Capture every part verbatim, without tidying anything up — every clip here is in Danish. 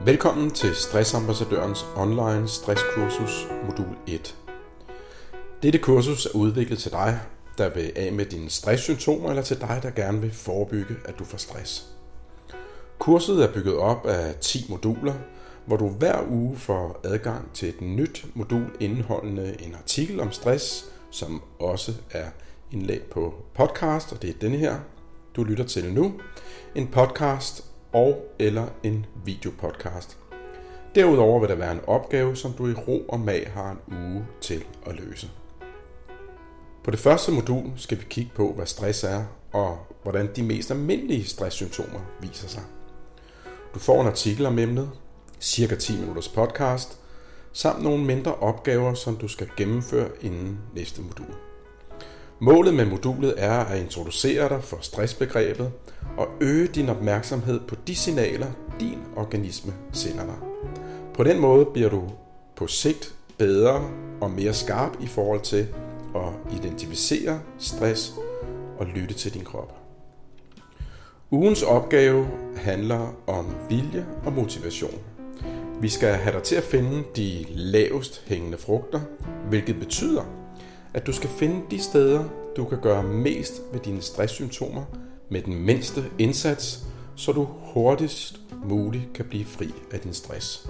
Velkommen til Stressambassadørens online stresskursus modul et. Dette kursus er udviklet til dig, der vil af med dine stresssymptomer, eller til dig, der gerne vil forebygge, at du får stress. Kurset er bygget op af ti moduler, hvor du hver uge får adgang til et nyt modul indeholdende en artikel om stress, som også er indlæg på podcast, og det er denne her, du lytter til nu, en podcast og eller en videopodcast. Derudover vil der være en opgave, som du i ro og mag har en uge til at løse. På det første modul skal vi kigge på, hvad stress er, og hvordan de mest almindelige stresssymptomer viser sig. Du får en artikel om emnet, cirka ti minutters podcast, samt nogle mindre opgaver, som du skal gennemføre inden næste modul. Målet med modulet er at introducere dig for stressbegrebet og øge din opmærksomhed på de signaler, din organisme sender dig. På den måde bliver du på sigt bedre og mere skarp i forhold til at identificere stress og lytte til din krop. Ugens opgave handler om vilje og motivation. Vi skal have dig til at finde de lavest hængende frugter, hvilket betyder, at du skal finde de steder, du kan gøre mest ved dine stresssymptomer med den mindste indsats, så du hurtigst muligt kan blive fri af din stress.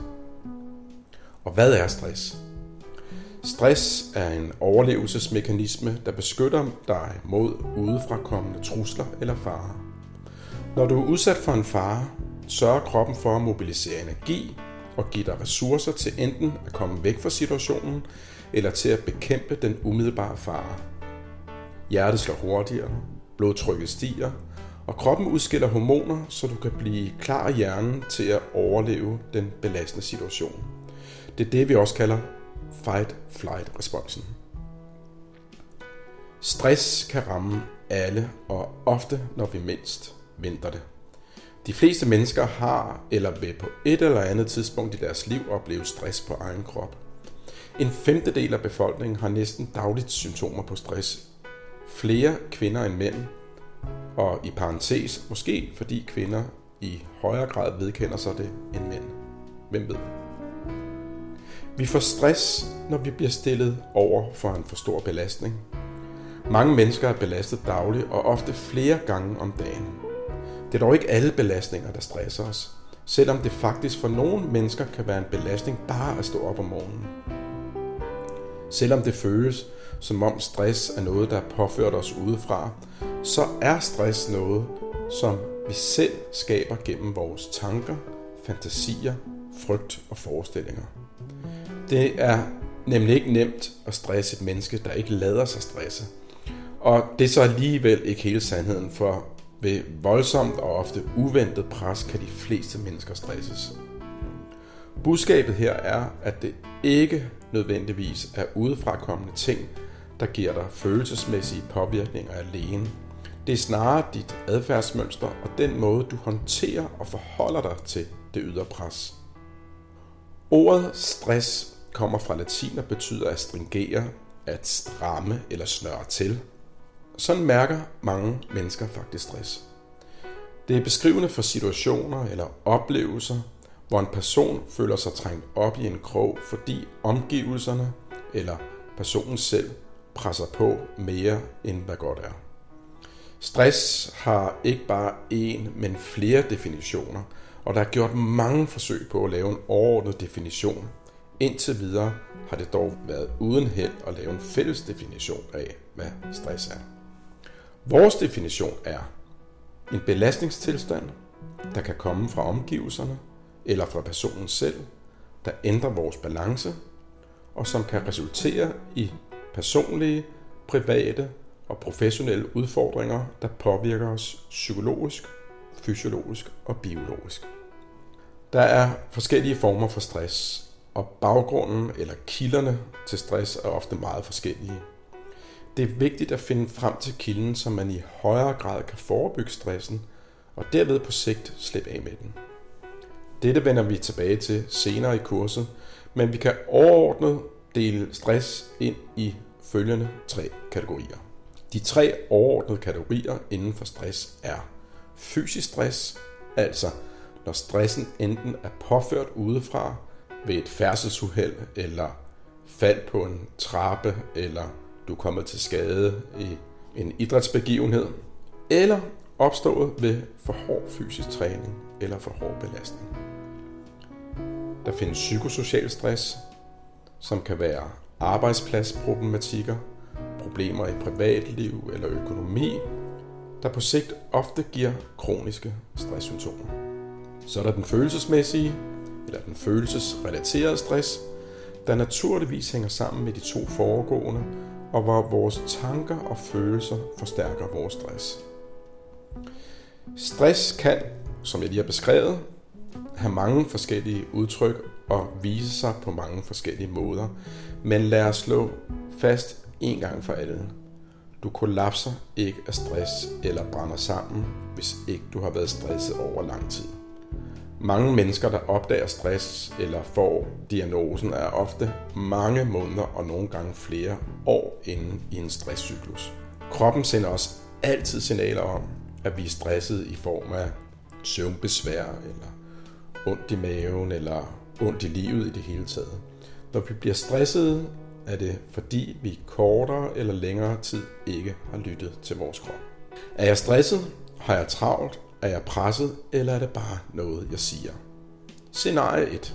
Og hvad er stress? Stress er en overlevelsesmekanisme, der beskytter dig mod udefrakommende trusler eller farer. Når du er udsat for en fare, sørger kroppen for at mobilisere energi og give dig ressourcer til enten at komme væk fra situationen, eller til at bekæmpe den umiddelbare fare. Hjertet slår hurtigere, blodtrykket stiger, og kroppen udskiller hormoner, så du kan blive klar i hjernen til at overleve den belastende situation. Det er det, vi også kalder fight-flight-responsen. Stress kan ramme alle, og ofte når vi mindst venter det. De fleste mennesker har eller vil på et eller andet tidspunkt i deres liv opleve stress på egen krop. En femtedel af befolkningen har næsten dagligt symptomer på stress. Flere kvinder end mænd, og i parentes måske fordi kvinder i højere grad vedkender sig det end mænd. Hvem ved? Vi får stress, når vi bliver stillet over for en for stor belastning. Mange mennesker er belastet dagligt og ofte flere gange om dagen. Det er dog ikke alle belastninger, der stresser os, selvom det faktisk for nogle mennesker kan være en belastning bare at stå op om morgenen. Selvom det føles, som om stress er noget, der er påført os udefra, så er stress noget, som vi selv skaber gennem vores tanker, fantasier, frygt og forestillinger. Det er nemlig ikke nemt at stresse et menneske, der ikke lader sig stresse. Og det er så alligevel ikke hele sandheden, for ved voldsomt og ofte uventet pres kan de fleste mennesker stresses. Budskabet her er, at det ikke nødvendigvis er udefrakommende ting, der giver dig følelsesmæssige påvirkninger alene. Det er snarere dit adfærdsmønster og den måde, du håndterer og forholder dig til det ydre pres. Ordet stress kommer fra latin og betyder at stringere, at stramme eller snøre til. Sådan mærker mange mennesker faktisk stress. Det er beskrivende for situationer eller oplevelser, hvor en person føler sig trængt op i en krog, fordi omgivelserne eller personen selv presser på mere end hvad godt er. Stress har ikke bare én, men flere definitioner, og der er gjort mange forsøg på at lave en overordnet definition. Indtil videre har det dog været uden held at lave en fælles definition af, hvad stress er. Vores definition er en belastningstilstand, der kan komme fra omgivelserne eller fra personen selv, der ændrer vores balance, og som kan resultere i personlige, private og professionelle udfordringer, der påvirker os psykologisk, fysiologisk og biologisk. Der er forskellige former for stress, og baggrunden eller kilderne til stress er ofte meget forskellige. Det er vigtigt at finde frem til kilden, så man i højere grad kan forebygge stressen, og derved på sigt slippe af med den. Dette vender vi tilbage til senere i kurset, men vi kan overordnet dele stress ind i følgende tre kategorier. De tre overordnede kategorier inden for stress er fysisk stress, altså når stressen enten er påført udefra ved et færdselsuheld, eller fald på en trappe, eller du er kommet til skade i en idrætsbegivenhed, eller opstået ved for hård fysisk træning eller for hård belastning. Der findes psykosocial stress, som kan være arbejdspladsproblematikker, problemer i privatliv eller økonomi, der på sigt ofte giver kroniske stresssymptomer. Så er der den følelsesmæssige eller den følelsesrelaterede stress, der naturligvis hænger sammen med de to foregående, og hvor vores tanker og følelser forstærker vores stress. Stress kan, som jeg lige har beskrevet, have mange forskellige udtryk og vise sig på mange forskellige måder. Men lad os slå fast en gang for alle. Du kollapser ikke af stress eller brænder sammen, hvis ikke du har været stresset over lang tid. Mange mennesker, der opdager stress eller får diagnosen, er ofte mange måneder og nogle gange flere år inde i en stresscyklus. Kroppen sender os altid signaler om, at vi er stresset i form af søvnbesvær, eller ondt i maven, eller ondt i livet i det hele taget. Når vi bliver stressede, er det fordi vi i kortere eller længere tid ikke har lyttet til vores krop. Er jeg stresset? Har jeg travlt? Er jeg presset? Eller er det bare noget, jeg siger? Scenarie et.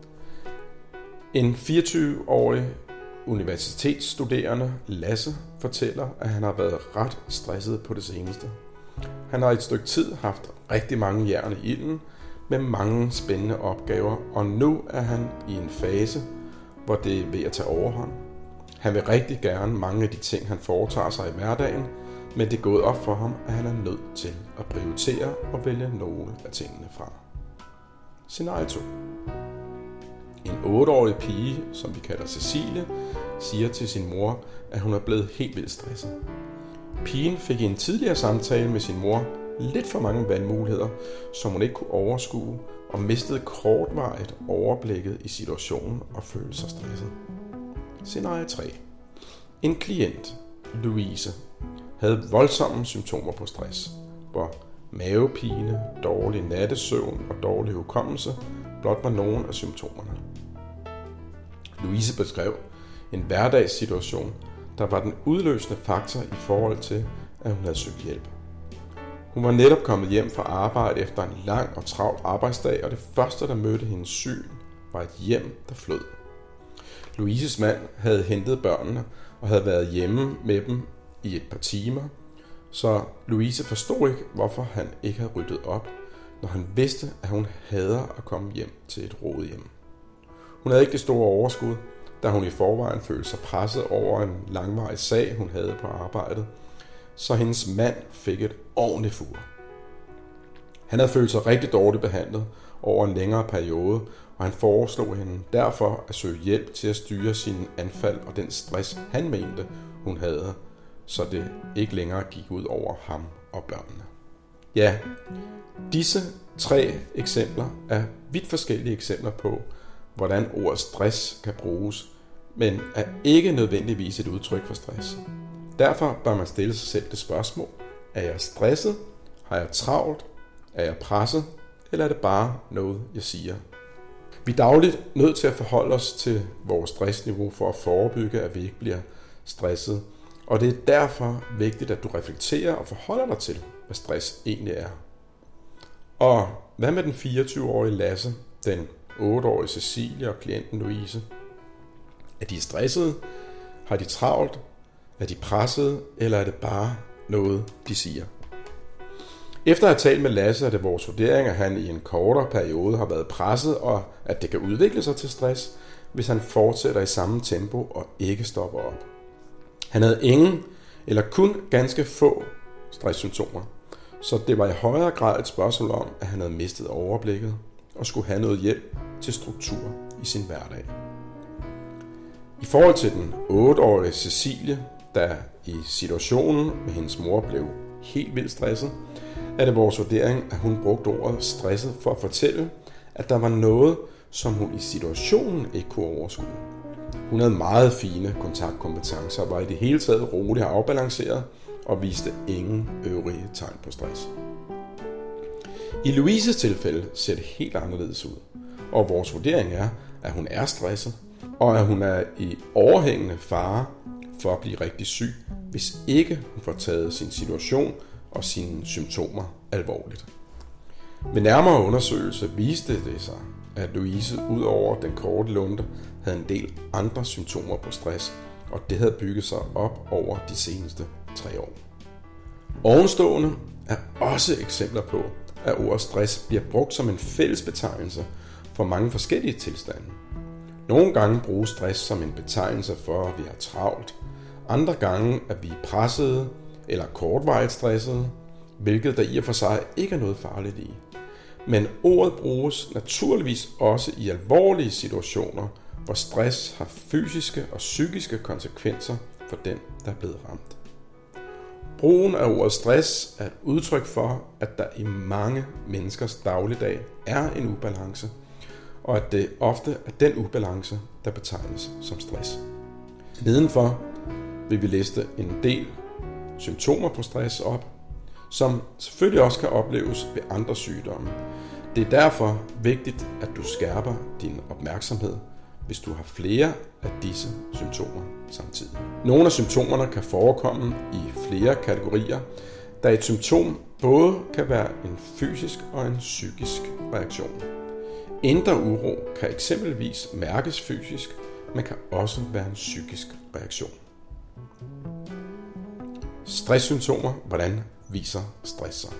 En fireogtyve-årig universitetsstuderende, Lasse, fortæller, at han har været ret stresset på det seneste. Han har i et stykke tid haft rigtig mange jern i ilden med mange spændende opgaver, og nu er han i en fase, hvor det er ved at tage overhånd. Han vil rigtig gerne mange af de ting, han foretager sig i hverdagen, men det er gået op for ham, at han er nødt til at prioritere og vælge nogle af tingene fra. Scenarie to. En otteårig pige, som vi kalder Cecilie, siger til sin mor, at hun er blevet helt vildt stresset. Pigen fik i en tidligere samtale med sin mor lidt for mange valgmuligheder, som hun ikke kunne overskue, og mistede kortvarigt overblikket i situationen og følte sig stresset. Scenarie tre. En klient, Louise, havde voldsomme symptomer på stress, hvor mavepine, dårlig nattesøvn og dårlig hukommelse blot var nogle af symptomerne. Louise beskrev en hverdagssituation, der var den udløsende faktor i forhold til, at hun havde søgt hjælp. Hun var netop kommet hjem fra arbejde efter en lang og travl arbejdsdag, og det første, der mødte hendes syn, var et hjem, der flød. Louises mand havde hentet børnene og havde været hjemme med dem i et par timer, så Louise forstod ikke, hvorfor han ikke havde ryddet op, når han vidste, at hun hader at komme hjem til et rodet hjem. Hun havde ikke det store overskud, da hun i forvejen følte sig presset over en langvarig sag, hun havde på arbejdet, så hendes mand fik et ordentligt fur. Han havde følt sig rigtig dårligt behandlet over en længere periode, og han foreslog hende derfor at søge hjælp til at styre sine anfald og den stress, han mente, hun havde, så det ikke længere gik ud over ham og børnene. Ja, disse tre eksempler er vidt forskellige eksempler på, hvordan ordet stress kan bruges, men er ikke nødvendigvis et udtryk for stress. Derfor bør man stille sig selv det spørgsmål: er jeg stresset? Har jeg travlt? Er jeg presset? Eller er det bare noget, jeg siger? Vi er dagligt nødt til at forholde os til vores stressniveau for at forebygge, at vi ikke bliver stresset. Og det er derfor vigtigt, at du reflekterer og forholder dig til, hvad stress egentlig er. Og hvad med den fireogtyve-årige Lasse, den otteårige Cecilie og klienten Louise? Er de stressede? Har de travlt? Er de pressede? Eller er det bare noget, de siger? Efter at have talt med Lasse, er det vores vurdering, at han i en kortere periode har været presset, og at det kan udvikle sig til stress, hvis han fortsætter i samme tempo og ikke stopper op. Han havde ingen eller kun ganske få stresssymptomer, så det var i højere grad et spørgsmål om, at han havde mistet overblikket og skulle have noget hjælp til struktur i sin hverdag. I forhold til den otteårige Cecilie, der i situationen med hendes mor blev helt vildt stresset, er det vores vurdering, at hun brugte ordet stresset for at fortælle, at der var noget, som hun i situationen ikke kunne overskue. Hun havde meget fine kontaktkompetencer, var i det hele taget rolig og afbalanceret og viste ingen øvrige tegn på stress. I Louises tilfælde ser det helt anderledes ud, og vores vurdering er, at hun er stresset, og at hun er i overhængende fare for at blive rigtig syg, hvis ikke hun får taget sin situation og sine symptomer alvorligt. Ved nærmere undersøgelse viste det sig, at Louise ud over den korte lunte havde en del andre symptomer på stress, og det havde bygget sig op over de seneste tre år. Ovenstående er også eksempler på, at ordet stress bliver brugt som en fælles betegnelse for mange forskellige tilstande. Nogle gange bruges stress som en betegnelse for, at vi har travlt. Andre gange, at vi er pressede eller kortvarigt stressede, hvilket der i og for sig ikke er noget farligt i. Men ordet bruges naturligvis også i alvorlige situationer, hvor stress har fysiske og psykiske konsekvenser for den, der er blevet ramt. Brugen af ordet stress er et udtryk for, at der i mange menneskers dagligdag er en ubalance, og at det ofte er den ubalance, der betegnes som stress. Nedenfor vil vi liste en del symptomer på stress op, som selvfølgelig også kan opleves ved andre sygdomme. Det er derfor vigtigt, at du skærper din opmærksomhed, hvis du har flere af disse symptomer samtidig. Nogle af symptomerne kan forekomme i flere kategorier, da et symptom både kan være en fysisk og en psykisk reaktion. Indre uro kan eksempelvis mærkes fysisk, men kan også være en psykisk reaktion. Stresssymptomer. Hvordan viser stress sig?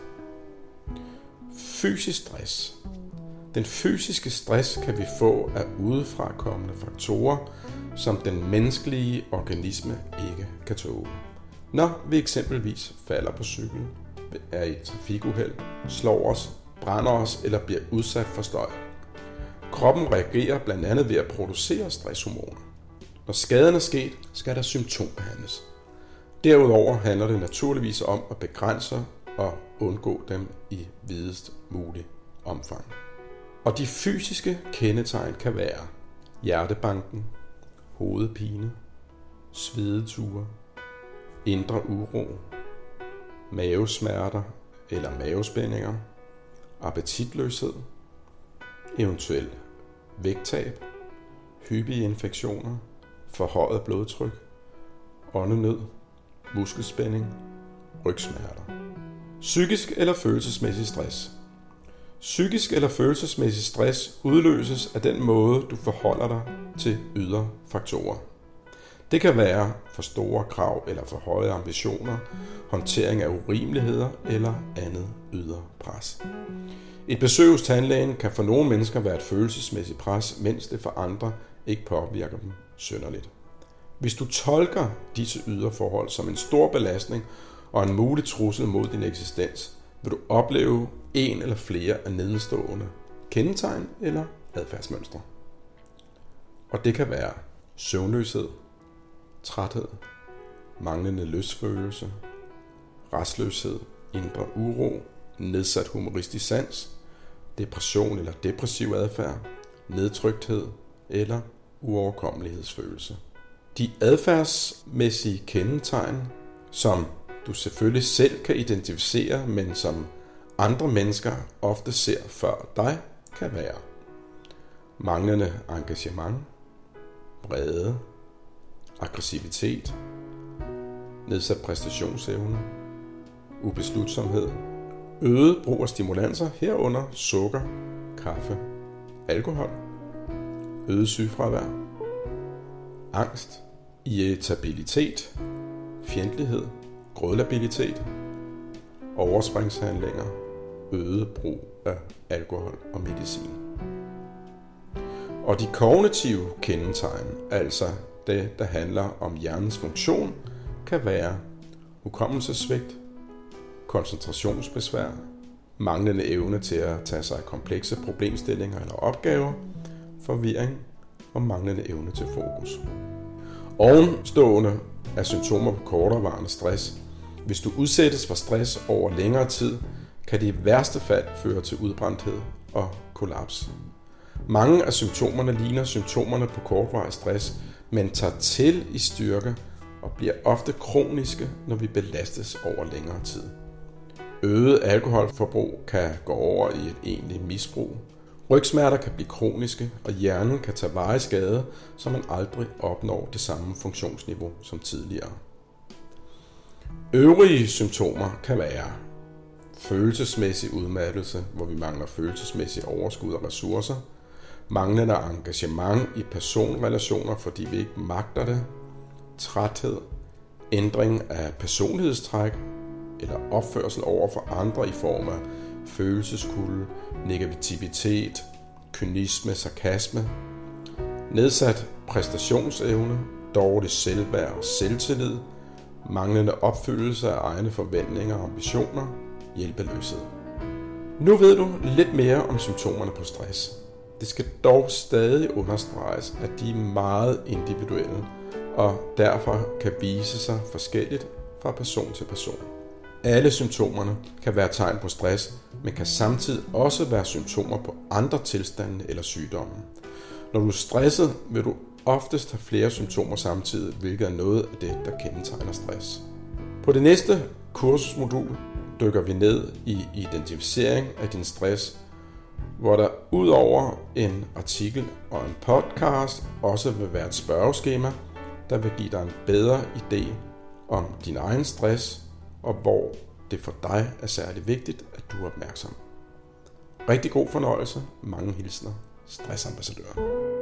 Fysisk stress. Den fysiske stress kan vi få af udefrakommende faktorer, som den menneskelige organisme ikke kan tåle. Når vi eksempelvis falder på cykel, er i et trafikuheld, slår os, brænder os eller bliver udsat for støj. Kroppen reagerer blandt andet ved at producere stresshormoner. Når skaden er sket, skal der symptombehandles. Derudover handler det naturligvis om at begrænse og undgå dem i videst mulig omfang. Og de fysiske kendetegn kan være hjertebanken, hovedpine, svedeture, indre uro, mavesmerter eller mavespændinger, appetitløshed, eventuelt vægttab, hyppige infektioner, forhøjet blodtryk, åndenød, muskelspænding, rygsmerter. Psykisk eller følelsesmæssig stress. Psykisk eller følelsesmæssig stress udløses af den måde, du forholder dig til ydre faktorer. Det kan være for store krav eller for høje ambitioner, håndtering af urimeligheder eller andet ydre pres. Et besøg hos tandlægen kan for nogle mennesker være et følelsesmæssigt pres, mens det for andre ikke påvirker dem synderligt. Hvis du tolker disse ydre forhold som en stor belastning og en mulig trussel mod din eksistens, vil du opleve en eller flere af nedenstående kendetegn eller adfærdsmønstre. Og det kan være søvnløshed, træthed, manglende lystfølelse, rastløshed, indre uro, nedsat humoristisk sans, depression eller depressiv adfærd, nedtrykthed eller uoverkommelighedsfølelse. De adfærdsmæssige kendetegn, som du selvfølgelig selv kan identificere, men som andre mennesker ofte ser før dig, kan være manglende engagement, vrede, aggressivitet, nedsat præstationsevne, ubeslutsomhed, øget brug af stimulanser herunder sukker, kaffe, alkohol, øget sygefravær, angst, irritabilitet, fjendtlighed, grådlabilitet, overspringshandlinger, øget brug af alkohol og medicin. Og de kognitive kendetegn, altså det, der handler om hjernens funktion, kan være hukommelsessvigt, koncentrationsbesvær, manglende evne til at tage sig af komplekse problemstillinger eller opgaver, forvirring og manglende evne til fokus. Ovenstående er symptomer på korterevarende stress. Hvis du udsættes for stress over længere tid, kan det i værste fald føre til udbrændthed og kollaps. Mange af symptomerne ligner symptomerne på kortvarig stress, men tager til i styrke og bliver ofte kroniske, når vi belastes over længere tid. Øget alkoholforbrug kan gå over i et egentligt misbrug. Rygsmerter kan blive kroniske, og hjernen kan tage varig skade, så man aldrig opnår det samme funktionsniveau som tidligere. Øvrige symptomer kan være følelsesmæssig udmattelse, hvor vi mangler følelsesmæssig overskud og ressourcer, manglende engagement i personrelationer, fordi vi ikke magter det, træthed, ændring af personlighedstræk eller opførsel over for andre i form af følelseskulde, negativitet, kynisme, sarkasme, nedsat præstationsevne, dårlig selvværd og selvtillid, manglende opfyldelse af egne forventninger og ambitioner, hjælpeløshed. Nu ved du lidt mere om symptomerne på stress. Det skal dog stadig understreges, at de er meget individuelle og derfor kan vise sig forskelligt fra person til person. Alle symptomerne kan være tegn på stress, men kan samtidig også være symptomer på andre tilstande eller sygdomme. Når du er stresset, vil du oftest have flere symptomer samtidig, hvilket er noget af det, der kendetegner stress. På det næste kursusmodul dykker vi ned i identificering af din stress, hvor der udover en artikel og en podcast også vil være et spørgeskema, der vil give dig en bedre idé om din egen stress, og hvor det for dig er særlig vigtigt, at du er opmærksom. Rigtig god fornøjelse. Mange hilsner. Stressambassadøren.